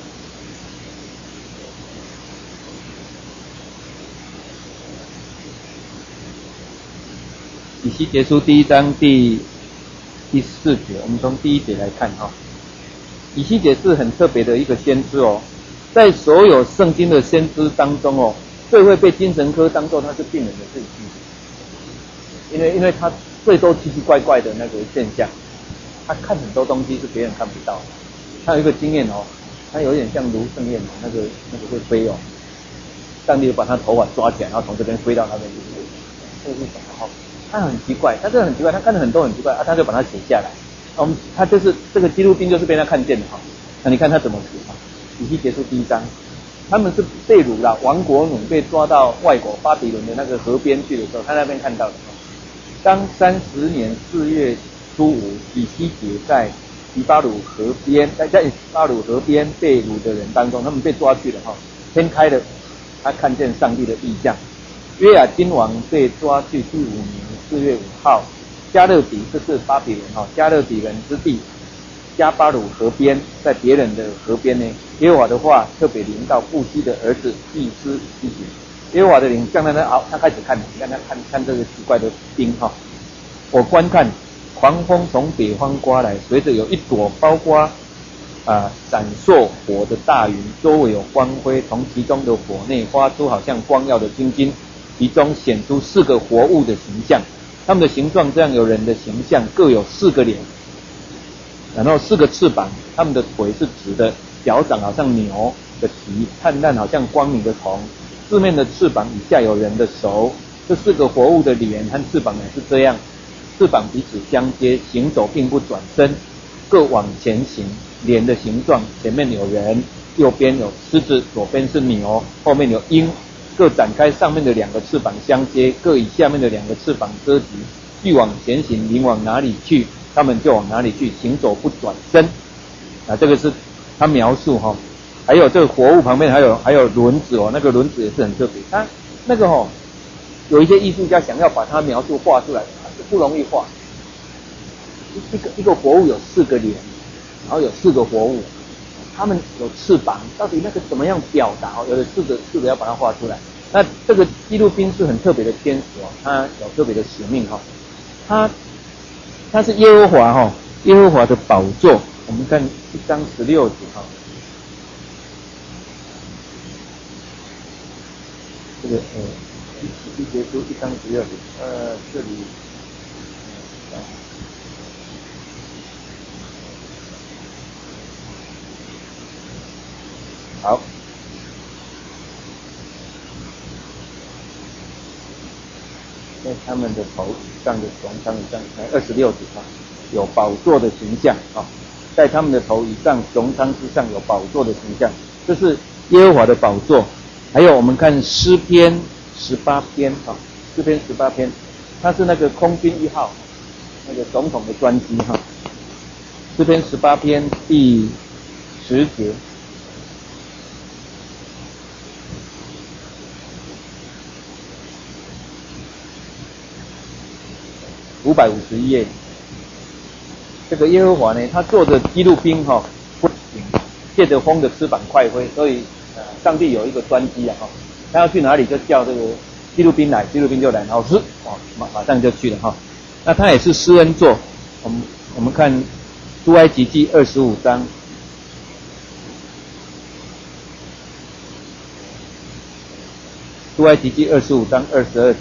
以西结书第一章第第四节，我们从第一节来看哈。以西结是很特别的一个先知哦，在所有圣经的先知当中哦，最会被精神科当作他是病人的是以西结，因为因为他最多奇奇怪怪的那个现象，他看很多东西是别人看不到的。他有一个经验哦，他有点像卢胜燕哦，那个那个会飞哦，上帝把他头发抓起来，然后从这边飞到那边去，这是什么哈？他很奇怪，他真的很奇怪，他看了很多很奇怪啊，他就把它写下来。我们他就是这个纪录片就是被他看见的哈。那你看他怎么写哈？以西结书第一章，他们是被掳了亡国奴，被抓到外国巴比伦的那个河边去的时候，他那边看到的。当三十年四月初五，以西结在以巴鲁河边，在在以巴鲁河边被掳的人当中，他们被抓去了哈。天开了，他看见上帝的异象。约雅金王被抓去第五年四月五号，加勒底，这是巴比伦哈，加勒底人之地，加巴鲁河边，在别人的河边呢。耶和华的话特别临到布西的儿子祭司以西结。耶和华的灵降在那，好，他开始看，你看他看看这个奇怪的兵哈。我观看。狂风从北方刮来，随着有一朵包括啊闪烁火的大云，周围有光辉，从其中的火内发出好像光耀的晶晶，其中显出四个活物的形象，他们的形状这样有人的形象，各有四个脸，然后四个翅膀，他们的腿是直的，脚掌好像牛的蹄，灿烂好像光明的铜，四面的翅膀以下有人的手，这四个活物的脸和翅膀也是这样。翅膀彼此相接，行走并不转身，各往前行。脸的形状，前面有人，右边有狮子，左边是牛，后面有鹰，各展开上面的两个翅膀相接，各以下面的两个翅膀遮及。欲往前行，灵往哪里去，他们就往哪里去，行走不转身。啊，这个是他描述哈、哦。还有这个活物旁边还有还有轮子哦，那个轮子也是很特别。他那个哦，有一些艺术家想要把它描述画出来。不容易画，一个一个活物有四个脸，然后有四个活物，他们有翅膀，到底那个怎么样表达哦？有的试着试着要把它画出来。那这个基路宾是很特别的天使哦，他有特别的使命哈、哦，他他是耶和华哈、哦，耶和华的宝座。我们看一章十六节哈、哦，这个呃一节书一章十六节，呃，这里，好，在他们的头上的穹苍以上，二十六节啊，有宝座的形象啊，在他们的头以上穹苍之上有宝座的形象，这是耶和华的宝座。还有我们看诗篇十八篇啊，诗篇十八篇，它是那个空军一号那个总统的专机哈。诗篇十八篇第十节。五百五十一页，这个耶和华呢，他坐着基路宾哈，不行，借着风的翅膀快飞，所以呃，上帝有一个专机啊哈，他要去哪里就叫这个基路宾来，基路宾就来，然后是哦马马上就去了哈。那他也是施恩座，我们我们看出埃及记二十五章。出埃及记二十五章二十二节。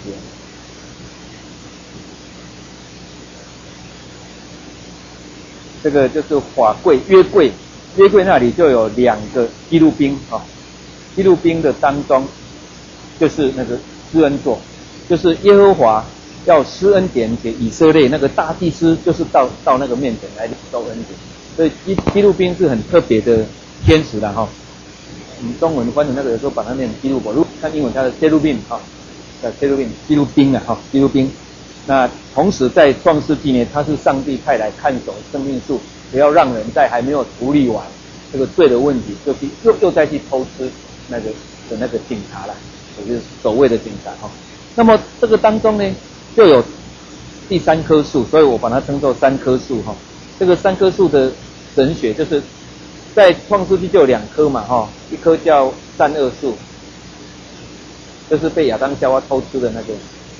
这个就是法柜约柜，约柜那里就有两个基路宾啊，基路宾的当中就是那个施恩座，就是耶和华要施恩典给以色列，那个大祭司就是到到那个面前来受恩典，所以基基路宾是很特别的天使啦哈。我们中文翻的那个有时候把它念基路伯，如果看英文它的 cherubim 哈，叫 cherubim 基路宾啊哈，基路宾。那同时在创世纪呢，他是上帝派来看守生命树，不要让人在还没有处理完这个罪的问题，就去又又再去偷吃那个的那个警察啦，也就是守卫的警察哈。那么这个当中呢，就有第三棵树，所以我把它称作三棵树哈。这个三棵树的神学就是在创世纪就有两棵嘛哈，一棵叫善恶树，就是被亚当夏娃偷吃的那个。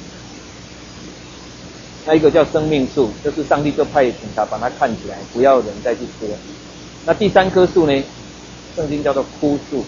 那一个叫生命树，就是上帝就派警察把它看起来，不要人再去吃了。那第三棵树呢，圣经叫做枯树，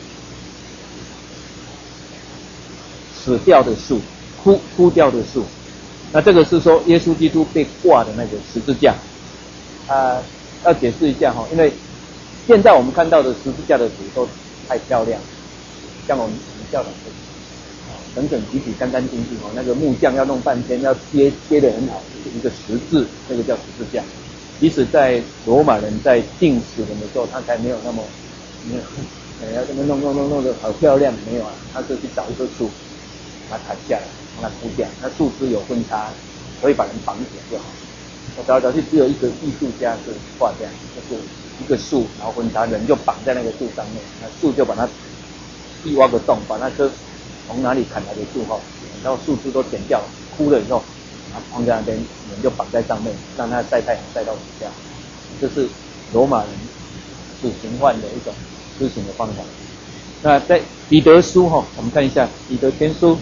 死掉的树，枯枯掉的树。那这个是说耶稣基督被挂的那个十字架。啊，要解释一下哈，因为现在我们看到的十字架的图都太漂亮，像我们我们教导的。整整齐齐、干干净净哦，那个木匠要弄半天，要接接得很好，一个十字，那个叫十字架。即使在罗马人在定死人的时候，他才没有那么没有，呃，要这么弄弄弄弄得好漂亮，没有啊，他是去找一棵树，把它砍下来，把它铺掉，那树枝有分叉，可以把人绑起来就好。我找来找去，只有一个艺术家是画这样，就是一个树，然后分叉，人就绑在那个树上面，那树就把它地挖个洞，把那棵从哪里砍来的树后，然后树枝都剪掉，枯了以后，然后放在那边，人就绑在上面，让它晒太阳晒到死掉。这是罗马人死刑犯的一种施行的方法。那在彼得书哈，我们看一下彼得前书。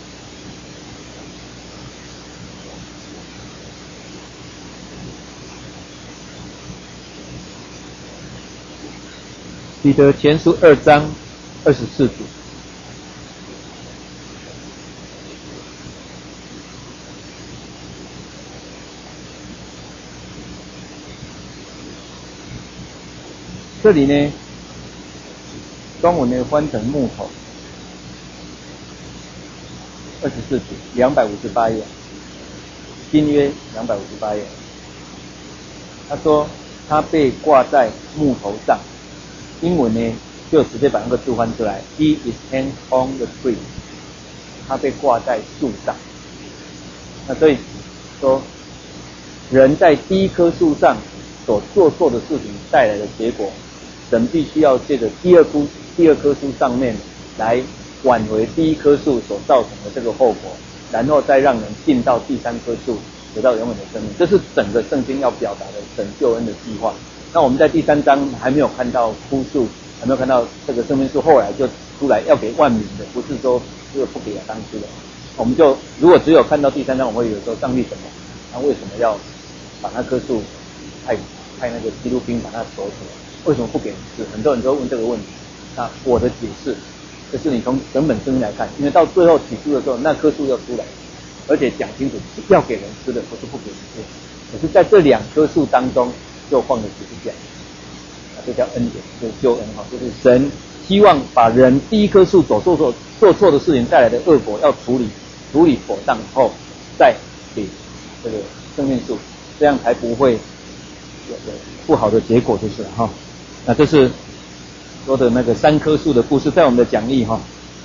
彼得前书二章二十四节。这里呢，中文呢翻成木头，二十四节，两百五十八页，新约两百五十八页。他说他被挂在木头上，英文呢就直接把那个字翻出来 ，He is hanged on the tree。他被挂在树上。那所以说，人在第一棵树上所做错的事情带来的结果。神必须要借着第二棵第二棵树上面来挽回第一棵树所造成的这个后果，然后再让人进到第三棵树，得到永远的生命。这是整个圣经要表达的神救恩的计划。那我们在第三章还没有看到枯树，还没有看到这个生命树后来就出来要给万民的，不是说这个不给亚当吃的。我们就如果只有看到第三章，我们会有时候上帝什么，他为什么要把那棵树派派那个基督兵把它锁起来？为什么不给人吃？很多人都问这个问题。那我的解释就是你从整本圣经来看，因为到最后起初的时候，那棵树要出来，而且讲清楚是要给人吃的，不是不给人吃。可是在这两棵树当中，就放了十字架，啊，这叫恩典，就是救恩哈，就是神希望把人第一棵树所做错做错的事情带来的恶果要处理处理妥当后，再给这个生命树，这样才不会有有不好的结果，就是了哈。那这是说的那个三棵树的故事，在我们的讲义哈，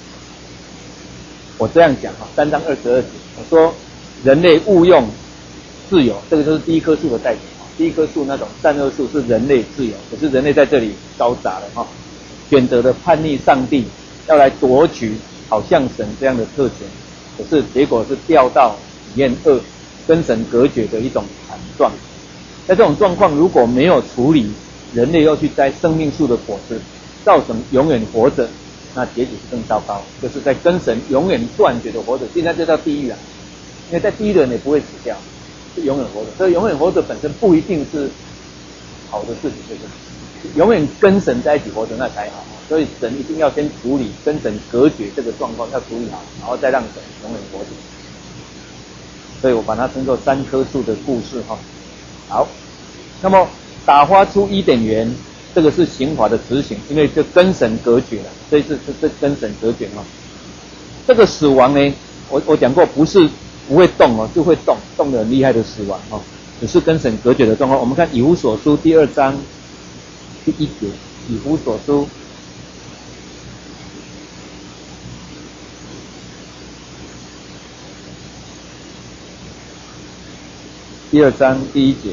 我这样讲哈，三章二十二节，我说人类误用自由，这个就是第一棵树的代表。第一棵树那种善恶树是人类自由，可是人类在这里搞砸了哈，选择了叛逆上帝，要来夺取好像神这样的特权，可是结果是掉到体验恶，跟神隔绝的一种惨状。在这种状况如果没有处理，人类又去摘生命树的果子，造成永远活着，那结局是更糟糕，就是在跟神永远断绝的活着。现在就叫地狱啊，因为在地狱的人也不会死掉，是永远活着。所以永远活着本身不一定是好的事情，就是永远跟神在一起活着那才好。所以神一定要先处理跟神隔绝这个状况，要处理好，然后再让神永远活着。所以我把它称作三棵树的故事哈。好，那么打发出伊甸园，这个是刑罚的执行，因为就跟神隔绝了，所以是是是跟神隔绝哈。这个死亡呢，我我讲过不是不会动哦，就会动，动得很厉害的死亡哦，只是跟神隔绝的状况。我们看以弗所书第二章第一节，以弗所书第二章第一节，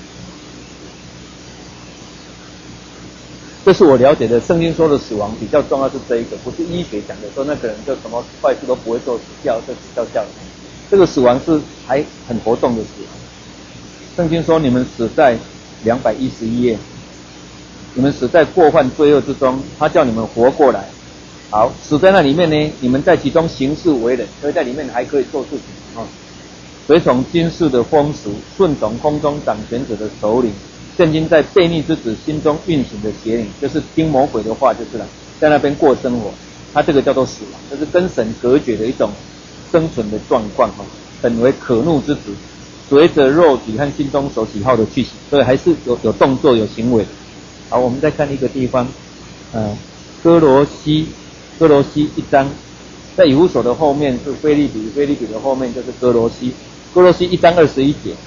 这是我了解的圣经说的死亡比较重要是这一个，不是医学讲的说那个人就什么坏事都不会做，死掉就死掉掉。这个死亡是还很活动的死亡。圣经说你们死在两百一十一页，你们死在过犯罪恶之中，他叫你们活过来。好，死在那里面呢，你们在其中行事为人，所以在里面还可以做事情啊。随从今世的风俗，顺从空中掌权者的首领，现今在悖逆之子心中运行的邪灵，就是听魔鬼的话就是了，在那边过生活，他这个叫做死亡，这是跟神隔绝的一种生存的状况哈，本为可怒之子，随着肉体和心中所喜好的去行，所以还是有有动作有行为的。好，我们再看一个地方，呃，哥罗西，哥罗西一章，在以弗所的后面是腓立比，腓立比的后面就是哥罗西，哥罗西一章二十一节。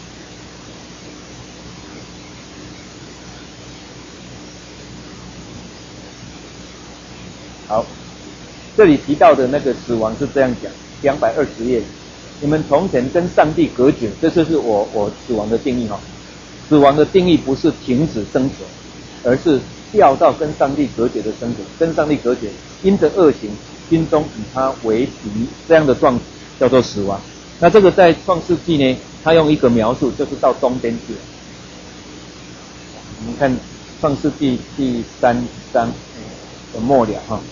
好，这里提到的那个死亡是这样讲，两百二十页，你们从前跟上帝隔绝，这就是我我死亡的定义哈。死亡的定义不是停止生存，而是掉到跟上帝隔绝的生存，跟上帝隔绝，因着恶行，心中与他为敌，这样的状叫做死亡。那这个在创世纪呢，他用一个描述，就是到东边去了。我们看创世纪第三章的末了哈。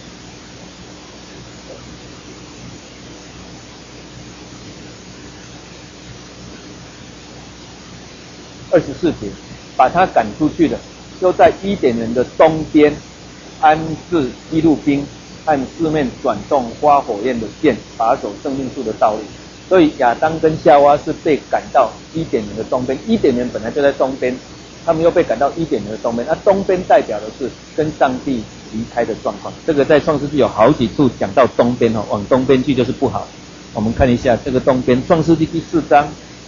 二十四节，把他赶出去了，又在伊甸园的东边安置基路宾，按四面转动花火焰的剑，把守生命树的道路。所以亚当跟夏娃是被赶到伊甸园的东边，伊甸园本来就在东边，他们又被赶到伊甸园的东边，那东边代表的是跟上帝离开的状况。这个在创世纪有好几处讲到东边哦，往东边去就是不好。我们看一下这个东边，创世纪第四章。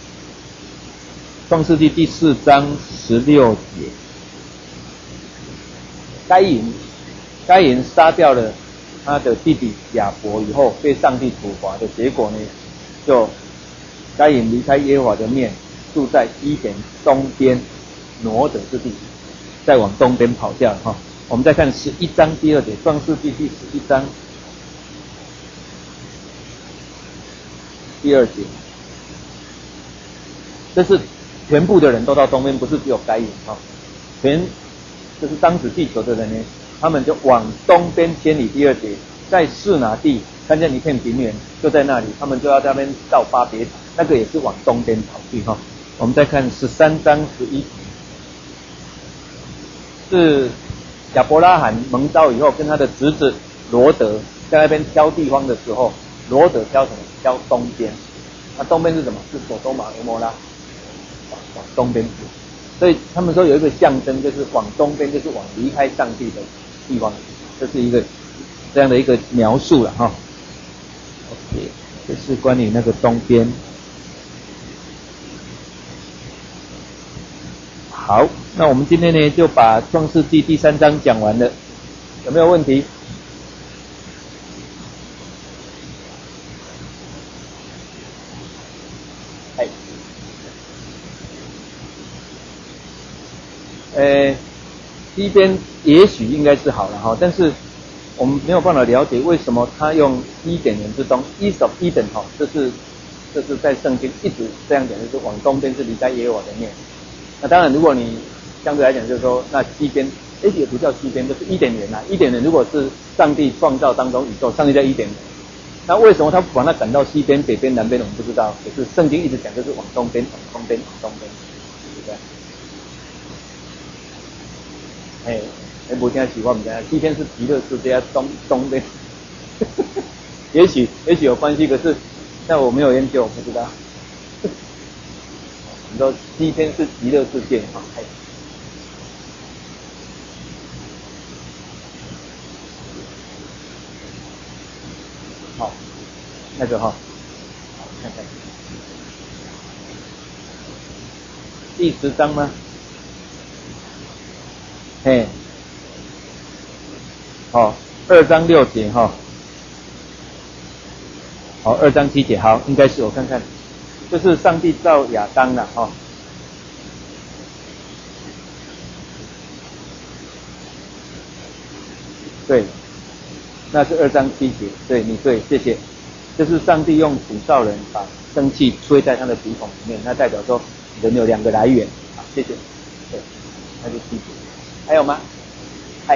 创世纪第四章十六节，该隐，该隐杀掉了他的弟弟亚伯以后，被上帝处罚的结果呢，就该隐离开耶和华的面，住在伊甸东边挪得之地，再往东边跑掉哈。我们再看十一章第二节，创世纪第十一章第二节，这是全部的人都到东边，不是只有该隐哈，全就是当时地球的人呢，他们就往东边迁移。第二节，在示拿地看见一片平原，就在那里，他们就要在那边造巴别塔，那个也是往东边跑去哈。我们再看十三章十一节，是亚伯拉罕蒙召以后，跟他的侄子罗德在那边挑地方的时候，罗得挑什么？挑东边。那东边是什么？是索多玛俄摩拉，往东边指。所以他们说有一个象征，就是往东边，就是往离开上帝的地方。这是一个这样的一个描述了哈。OK， 这是关于那个东边。好，那我们今天呢就把创世纪第三章讲完了，有没有问题？哎，呃，西边也许应该是好了哈，但是我们没有办法了解为什么他用伊甸园之东 ，East of Eden 哈，这是这是在圣经一直这样讲，就是往东边是离开耶和华的面。那当然，如果你相对来讲，就是说，那西边，哎，也不叫西边，就是伊甸园呐。伊甸园如果是上帝创造当中宇宙，上帝叫伊甸园。那为什么他不把它赶到西边、北边、南边？我们不知道。可是圣经一直讲，就是往东边、往东边、往东边，对不对？哎，哎，不听喜欢不听，西边是极乐世界，东东边，也许也许有关系，可是但我没有研究，我不知道。你说西边是极乐世界啊？哎。好，那个哈，好看看，第十章吗？嘿，好，二章六节哈，好，二章七节，好，应该是我看看，就是上帝造亚当了哈。对。那是二章七节，对你对，谢谢。就是上帝用土造人把生气吹在他的鼻孔里面，那代表说人有两个来源。好，谢谢。对，那就七节。还有吗？嗨。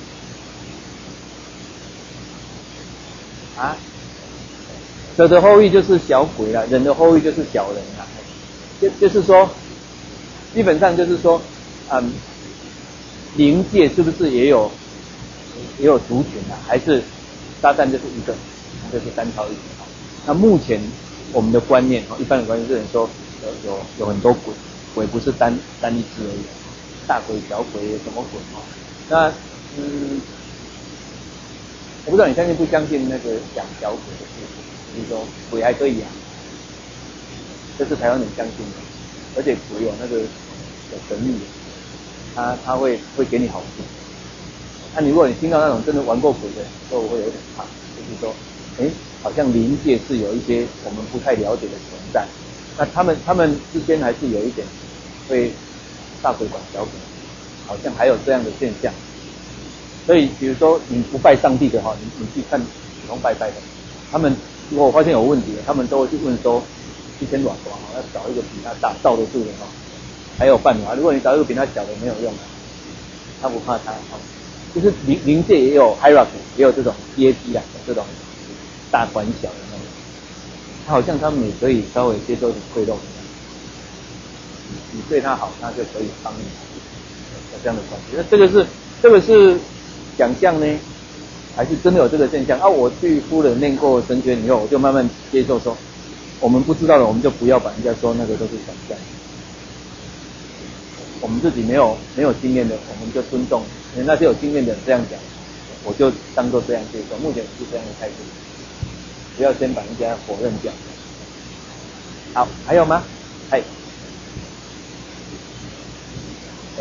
啊？蛇的后裔就是小鬼啦，人的后裔就是小人啦。就就是说，基本上就是说，嗯，灵界是不是也有？也有族群啊，还是撒旦就是一个，就是单挑一体。那目前我们的观念，一般的观念是说有有有很多鬼，鬼不是单单一只而已，大鬼、小鬼什么鬼啊？那嗯，我不知道你相信不相信那个养小鬼的事情，就是说鬼还可以养，这是台湾人相信的，而且鬼有那个有神力，他他会会给你好处。那、啊、如果你听到那种真的玩过鬼的，都会有点怕，就是说，哎，好像灵界是有一些我们不太了解的存在，那他们他们之间还是有一点会大鬼管小鬼，好像还有这样的现象。所以，比如说你不拜上帝的话，你你去看普通拜拜的，他们如果发现有问题，他们都会去问说，一千软光要找一个比他大罩得住的哈，还有办法。如果你找一个比他小的没有用的，他不怕他。就是灵灵界也有 hierarchy， 也有这种阶梯啊，这种大管小的那种，他好像他们也可以稍微接受点贿赂一样，你对他好，他就可以帮你，有这样的关系。那这个是这个是想象呢，还是真的有这个现象？啊，我去夫人念过神学以后，我就慢慢接受说，我们不知道的，我们就不要把人家说那个都是想象。我们自己没有没有经验的，我们就尊重。那些有经验的人这样讲，我就当做这样接受。目前是这样的态度，不要先把人家否认掉。好，还有吗？嗨，哎，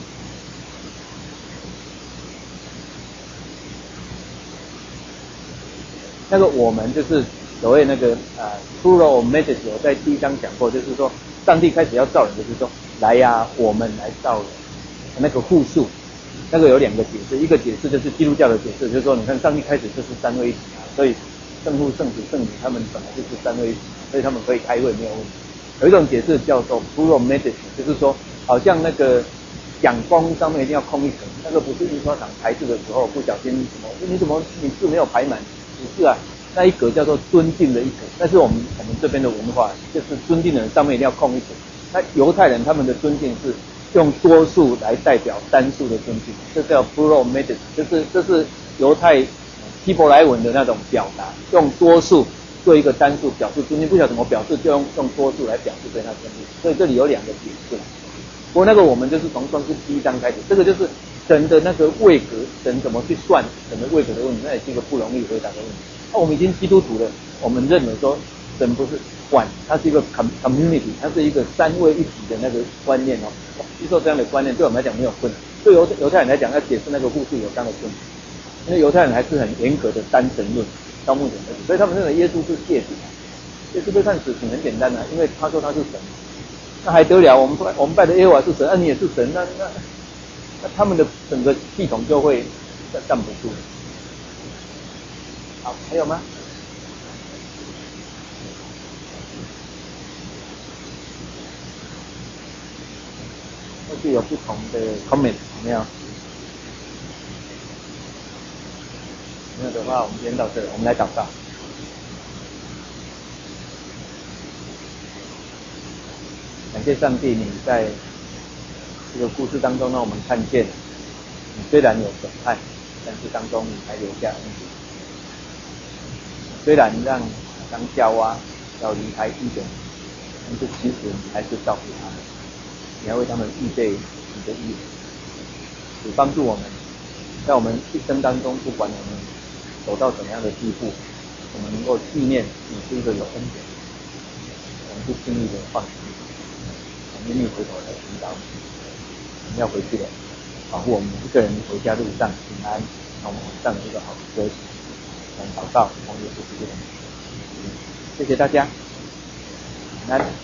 那个我们就是所谓那个啊 plural message， 我在第一章讲过，就是说上帝开始要造人，就是说来呀、啊，我们来造人，那个复数。那个有两个解释，一个解释就是基督教的解释，就是说你看上帝开始就是三位一体啊，所以圣父、圣子、圣灵他们本来就是三位一体，所以他们可以开会没有问题。有一种解释叫做 plural message， 就是说好像那个讲功上面一定要空一层，那个不是印刷厂排字的时候不小心什么，你怎么你字没有排满？不是啊，那一格叫做尊敬的一格，但是我们我们这边的文化就是尊敬的人上面一定要空一层。那犹太人他们的尊敬是用多数来代表单数的尊敬，这叫 plural message， 就是这是犹太希伯来文的那种表达，用多数做一个单数表示尊敬，不晓得怎么表示，就用用多数来表示对他尊敬。所以这里有两个解释。不过那个我们就是从创世第一章开始，这个就是神的那个位格，神怎么去算神的位格的问题，那也是一个不容易回答的问题。那、啊、我们已经基督徒了，我们认为说神不是one，它是一个 community， 它是一个三位一体的那个观念哦。接受这样的观念对我们来讲没有困难，对犹犹太人来讲要解释那个复数有这样的困难，因为犹太人还是很严格的单神论，到目前为止，所以他们认为耶稣是谢子。耶稣被看死挺很简单的、啊，因为他说他是神。那还得了？我们我们拜的耶和华是神，那、啊、你也是神，那那那他们的整个系统就会站不住。好，还有吗？或许有不同的 comment 有没有？没有的话，我们今天到这里，我们来祷告。感谢上帝，你在这个故事当中让我们看见，你虽然有审判，但是当中你还留下恩典。虽然让当夏娃要离开伊甸，但是其实你还是照顾他们，你还为他们预备你的义，也帮助我们，在我们一生当中，不管我们走到怎么样的地步，我们能够纪念你是一个有恩典，我们不轻易的放弃。愿意回头来寻找你，我们要回去了，保护我们一个人回家路上平安，让我们晚上有一个好的休息。我们祷告，同耶稣基督的名，谢谢大家，平安。